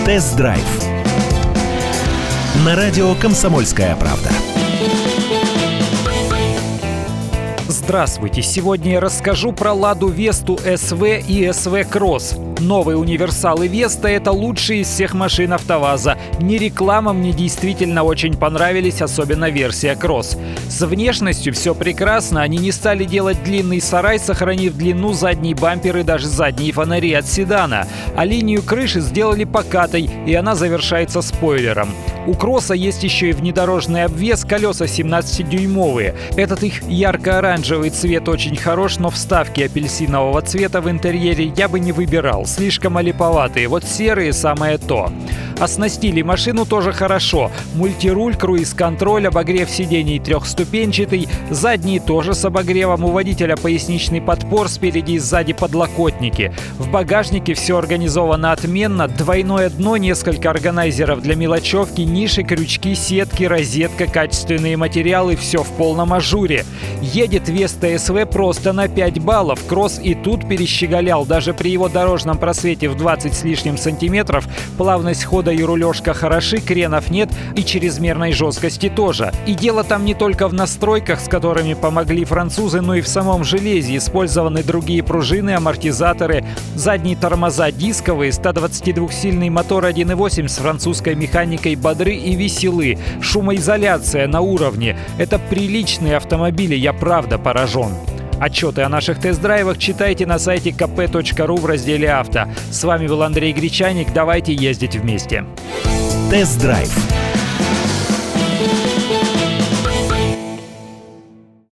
Тест-драйв на радио «Комсомольская правда». Здравствуйте! Сегодня я расскажу про Ладу Весту СВ и СВ Кросс. Новые универсалы Веста — это лучшие из всех машин АвтоВАЗа. Ни реклама, мне действительно очень понравились, особенно версия Кросс. С внешностью все прекрасно, они не стали делать длинный сарай, сохранив длину, задний бампер и даже задние фонари от седана. А линию крыши сделали покатой, и она завершается спойлером. У Кросса есть еще и внедорожный обвес, колеса 17-дюймовые. Этот их ярко-оранжевый цвет очень хорош, но вставки апельсинового цвета в интерьере я бы не выбирал. Слишком олиповатые, вот серые самое то. Оснастили машину тоже хорошо. Мультируль, круиз-контроль, обогрев сидений трехступенчатый, задние тоже с обогревом, у водителя поясничный подпор, спереди и сзади подлокотники. В багажнике все организовано отменно, двойное дно, несколько органайзеров для мелочевки, ниши, крючки, сетки, розетка, качественные материалы, все в полном ажуре. Едет Веста СВ просто на 5 баллов. Кросс и тут перещеголял, даже при его дорожном просвете в 20 с лишним сантиметров плавность хода и рулежка хороши, кренов нет и чрезмерной жесткости тоже. И дело там не только в настройках, с которыми помогли французы, но и в самом железе. Использованы другие пружины, амортизаторы, задние тормоза дисковые, 122-сильный мотор 1.8 с французской механикой бодры и веселы. Шумоизоляция на уровне. Это приличные автомобили, я правда поражен. Отчеты о наших тест-драйвах читайте на сайте kp.ru в разделе «Авто». С вами был Андрей Гречаник. Давайте ездить вместе. Тест-драйв